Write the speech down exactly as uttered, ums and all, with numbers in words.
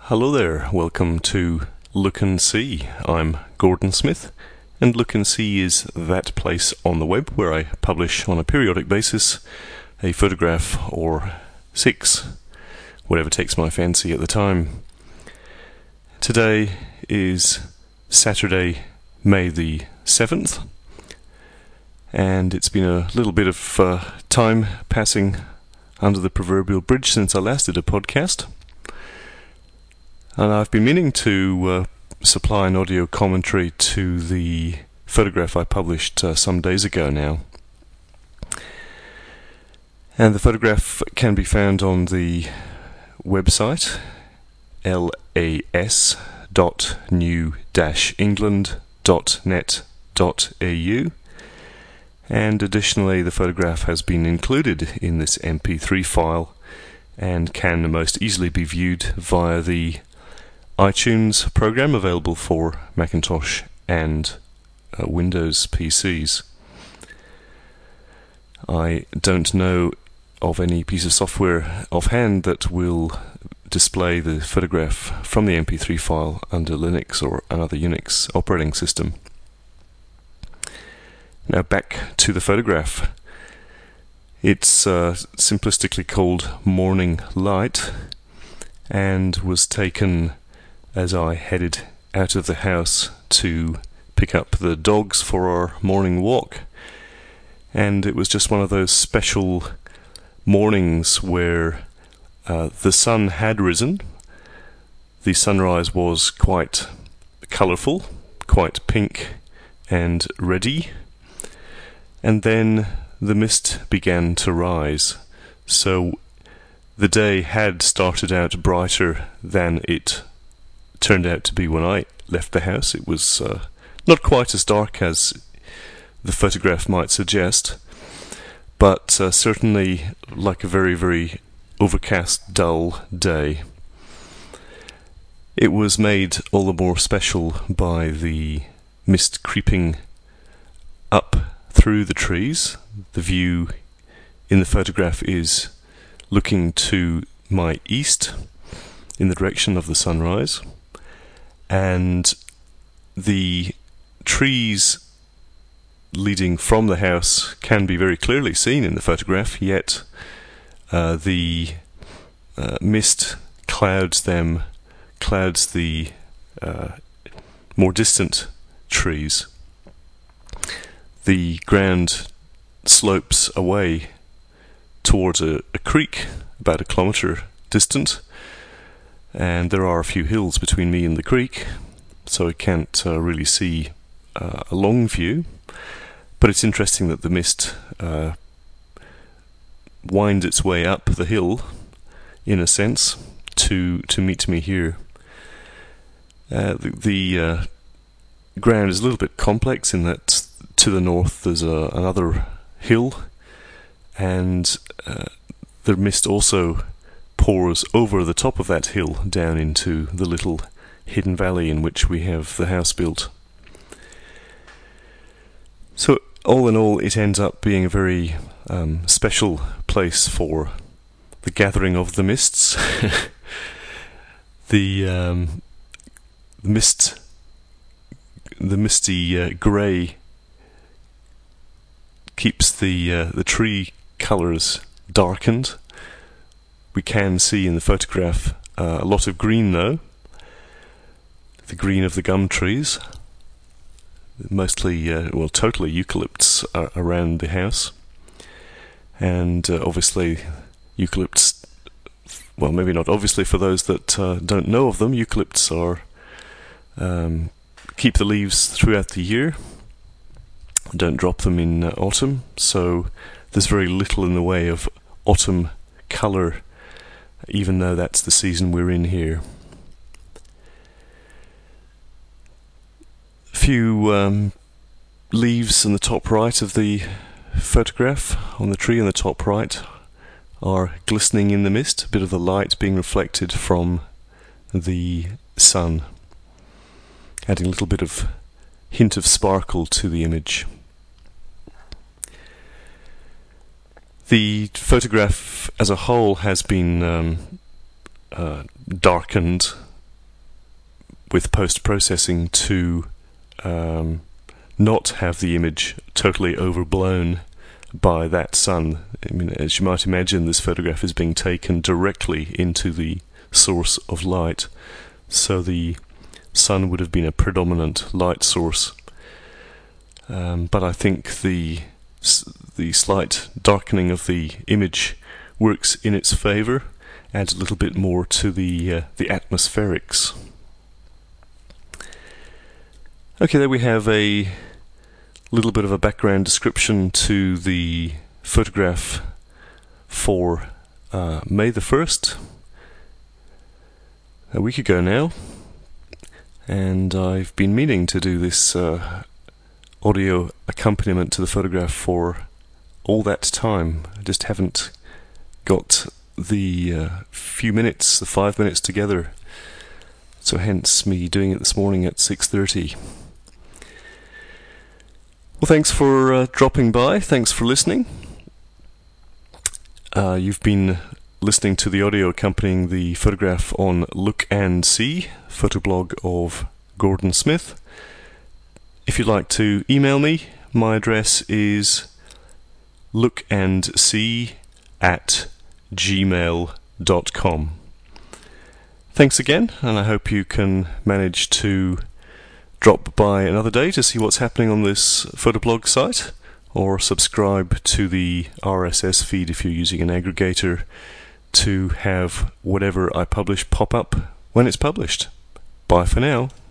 Hello there, welcome to Look and See. I'm Gordon Smith, and Look and See is that place on the web where I publish on a periodic basis a photograph or six, whatever takes my fancy at the time. Today is Saturday, May the seventh, and it's been a little bit of uh, time passing under the proverbial bridge since I last did a podcast. And I've been meaning to uh, supply an audio commentary to the photograph I published uh, some days ago now. And the photograph can be found on the website las dot new dash england dot net dot a u. And additionally, the photograph has been included in this M P three file and can most easily be viewed via the iTunes program available for Macintosh and uh, Windows P Cs. I don't know of any piece of software offhand that will display the photograph from the M P three file under Linux or another Unix operating system. Now back to the photograph. It's uh, simplistically called Morning Light and was taken as I headed out of the house to pick up the dogs for our morning walk. And it was just one of those special mornings where uh, the sun had risen. The sunrise was quite colourful, quite pink and reddy. And then the mist began to rise. So the day had started out brighter than it turned out to be when I left the house. It was uh, not quite as dark as the photograph might suggest, but uh, certainly like a very, very overcast, dull day. It was made all the more special by the mist creeping up through the trees. The view in the photograph is looking to my east in the direction of the sunrise. And the trees leading from the house can be very clearly seen in the photograph, yet uh, the uh, mist clouds them, clouds the uh, more distant trees. The ground slopes away towards a, a creek about a kilometre distant, and there are a few hills between me and the creek, so I can't uh, really see uh, a long view. But it's interesting that the mist uh, winds its way up the hill, in a sense, to to meet me here. Uh, the the uh, ground is a little bit complex in that to the north there's a, another hill, and uh, the mist also pours over the top of that hill down into the little hidden valley in which we have the house built. So all in all, it ends up being a very um, special place for the gathering of the mists. the, um, the mist, the misty uh, grey keeps the uh, the tree colours darkened. We can see in the photograph uh, a lot of green though, the green of the gum trees, mostly, uh, well totally eucalypts uh, around the house, and uh, obviously eucalypts, well maybe not obviously for those that uh, don't know of them, eucalypts are um, keep the leaves throughout the year, don't drop them in uh, autumn, so there's very little in the way of autumn colour, even though that's the season we're in here. A few um, leaves in the top right of the photograph, on the tree in the top right, are glistening in the mist, a bit of the light being reflected from the sun, adding a little bit of hint of sparkle to the image. The photograph as a whole has been um, uh, darkened with post-processing to um, not have the image totally overblown by that sun. I mean, as you might imagine, this photograph is being taken directly into the source of light, so the sun would have been a predominant light source. Um, but I think the the slight darkening of the image works in its favour, adds a little bit more to the uh, the atmospherics. Okay, there we have a little bit of a background description to the photograph for uh, May the first, a week ago now, and I've been meaning to do this uh, audio accompaniment to the photograph for all that time. I just haven't got the uh, few minutes, the five minutes together, so hence me doing it this morning at six thirty. Well, thanks for uh, dropping by, thanks for listening. Uh, you've been listening to the audio accompanying the photograph on Look and See, photoblog of Gordon Smith. If you'd like to email me, my address is lookandsee at gmail dot com. Thanks again, and I hope you can manage to drop by another day to see what's happening on this photoblog site, or subscribe to the R S S feed if you're using an aggregator to have whatever I publish pop up when it's published. Bye for now.